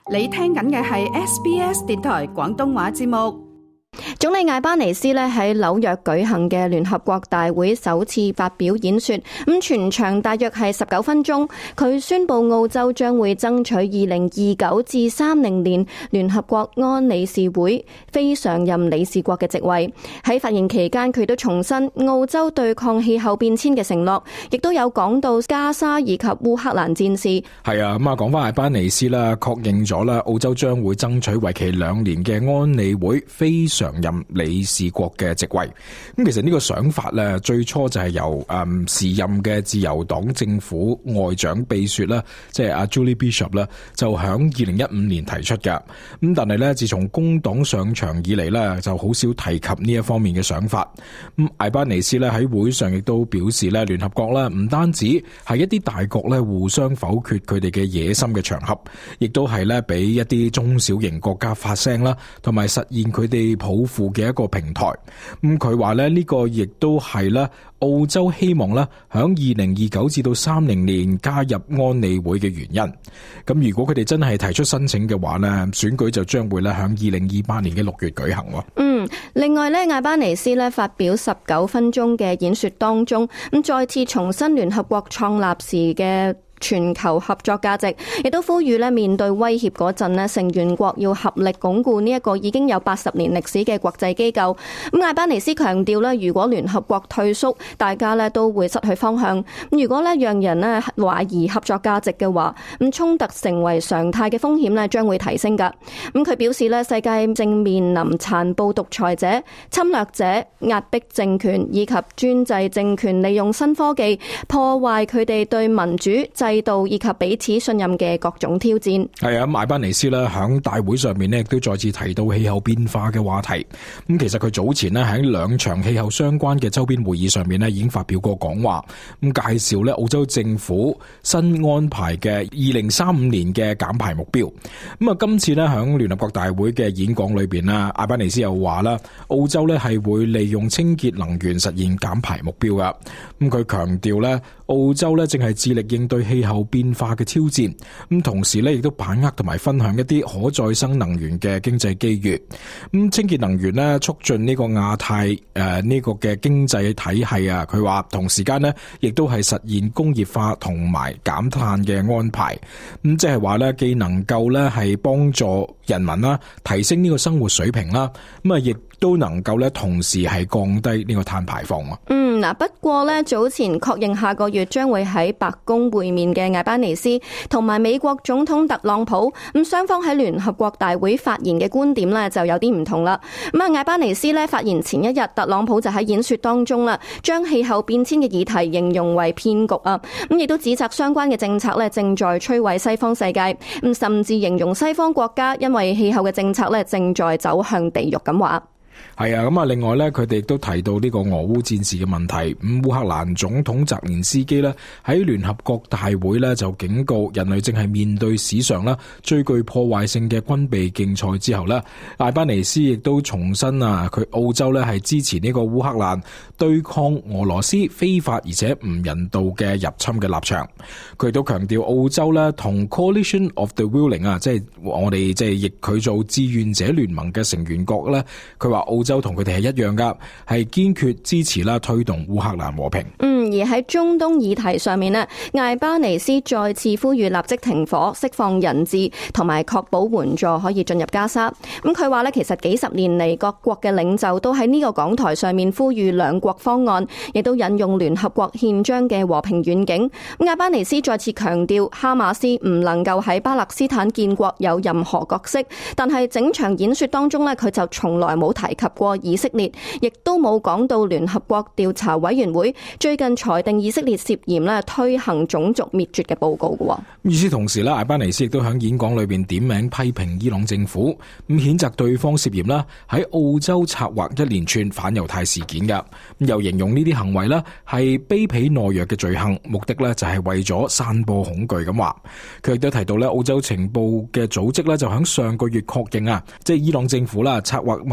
你聽緊嘅係 SBS 電台廣東話節目。 總理艾巴尼斯喺紐約舉行嘅聯合國大會首次發表演說，全場大約係19分鐘。佢宣布澳洲將會爭取2029至30年聯合國安理事會非常任理事國嘅席位。喺發言期間，佢都重申澳洲對抗氣候變遷嘅承諾，亦都有講到加沙以及烏克蘭戰事。 係啊，講翻艾巴尼斯啦，確認咗啦，澳洲將會爭取為期2年嘅安理會非常任理事國嘅席位。咁其實呢個想法咧，最初就係由時任嘅自由黨政府外長秘書啦，即係阿 Julie Bishop 啦，就響2015年提出嘅。咁但係咧，自從工黨上場以嚟咧，就好少提及呢一方面嘅想法。咁艾巴尼斯咧喺會上亦都表示咧，聯合國咧唔單止係一啲大國咧互相否決佢哋嘅野心嘅場合，亦都係咧俾一啲中小型國家發聲啦，同埋實現佢哋抱負嘅一個平台。咁佢話咧，呢個亦都係咧澳洲希望咧響2029至到30年加入安理會嘅原因。咁如果佢哋真係提出申請嘅話咧，選舉就將會咧響2028年嘅6月舉行。 另外咧，艾巴尼斯咧發表19分鐘嘅演說當中，再次重申聯合國創立時嘅全球合作價值，亦都呼籲面對威脅嗰陣成員國要合力鞏固呢一個已經有80年歷史嘅國際機構。艾巴尼斯強調如果聯合國退縮，大家都會失去方向。如果讓人懷疑合作價值嘅話，衝突成為常態嘅風險將會提升㗎。佢表示世界正面臨殘暴獨裁者、侵略者、壓迫政權以及專制政權利用新科技破壞佢哋對民主制度以及彼此信任嘅各種挑戰。 係啊，艾巴尼斯咧響大會上面亦都再次提到氣候變化嘅話題。咁其實佢早前咧喺2場氣候相關嘅周邊會議上面已經發表過講話，咁介紹澳洲政府新安排嘅2035年嘅減排目標。咁今次響聯合國大會嘅演講裏邊艾巴尼斯又話啦，澳洲係會利用清潔能源實現減排目標噶。咁佢強調澳洲正係致力應對氣候變化嘅挑戰，咁同時亦都把握同埋分享一啲可再生能源嘅經濟機遇。咁清潔能源促進呢個亞太呢個嘅經濟體系啊，佢話同時間亦都係實現工業化同埋減碳嘅安排。咁即係話既能夠係幫助人民提升呢個生活水平啦，咁亦都能夠同時係降低呢個碳排放。 不過早前確認下個月將會喺白宮會面嘅艾巴尼斯同埋美國總統特朗普，雙方喺聯合國大會發言嘅觀點就有啲唔同啦。艾巴尼斯發言前一日，特朗普就喺演說當中將氣候變遷嘅議題形容為騙局啊，亦都指責相關嘅政策正在摧毀西方世界，甚至形容西方國家因為氣候嘅政策正在走向地獄咁話。 係啊，另外佢哋亦都提到呢個俄烏戰事嘅問題。烏克蘭總統澤連斯基喺聯合國大會就警告人類正係面對史上最具破壞性嘅軍備競賽之後艾巴尼斯亦都重申佢澳洲係支持呢個烏克蘭對抗俄羅斯非法而且唔人道嘅入侵嘅立場。佢亦都強調澳洲同 Coalition of the Willing 即係我哋即係譯佢做志願者聯盟嘅成員國佢話澳洲同佢哋係一樣噶，係堅決支持推動烏克蘭和平。 而喺中東議題上面艾巴尼斯再次呼籲立即停火、釋放人質同埋確保援助可以進入加沙。佢話其實幾十年嚟各國嘅領袖都喺呢個講台上面呼籲兩國方案，亦都引用聯合國憲章嘅和平願景。艾巴尼斯再次強調哈馬斯唔能夠喺巴勒斯坦建國有任何角色，但係整場演說當中佢就從來冇提及過以色列，亦都冇講到聯合國調查委員會最近裁定以色列涉嫌推行種族滅絕嘅報告嘅。 與此同時艾巴尼斯亦都喺演講裏邊點名批評伊朗政府，咁譴責對方涉嫌喺澳洲策劃一連串反猶太事件嘅，又形容呢啲行為係卑鄙懦弱嘅罪行，目的就係為咗散播恐懼咁話。佢亦都提到澳洲情報嘅組織就喺上個月確認即係伊朗政府策劃墨爾本一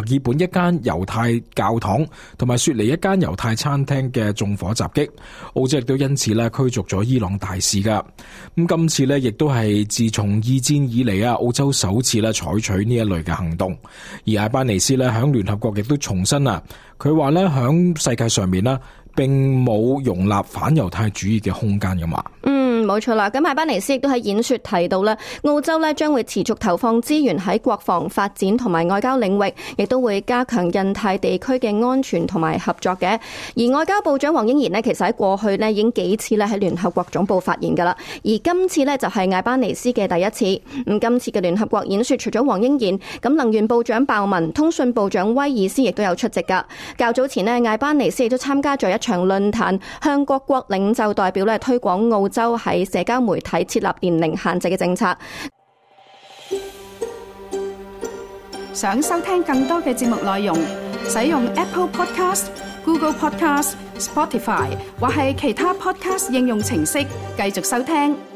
間猶太教堂同埋雪梨一間猶太餐廳嘅縱火襲擊，澳洲亦都因此咧驅逐咗伊朗大使噶。咁今次咧亦都係自從二戰以嚟啊，澳洲首次咧採取呢一類嘅行動。而艾班尼斯咧響聯合國亦都重申啊，佢話咧響世界上面咧並冇容納反猶太主義嘅空間噶嘛。 冇錯啦，咁艾班尼斯亦都喺演說提到咧，澳洲咧將會持續投放資源喺國防發展同埋外交領域，亦都會加強印太地區嘅安全同埋合作嘅。而外交部長黃英賢咧，其實喺過去咧已經幾次咧喺聯合國總部發言噶啦，而今次咧就係艾班尼斯嘅第一次。咁今次嘅聯合國演說，除咗黃英賢，咁能源部長鮑文、通訊部長威爾斯亦都有出席噶。較早前咧，艾班尼斯亦都參加咗一場論壇，向各國領袖代表咧推廣澳洲喺社交媒體設立年齡限制嘅政策。 想收聽更多嘅節目內容，使用 Apple Podcast、Google Podcast、Spotify 或係其他 Podcast 應用程式繼續收聽。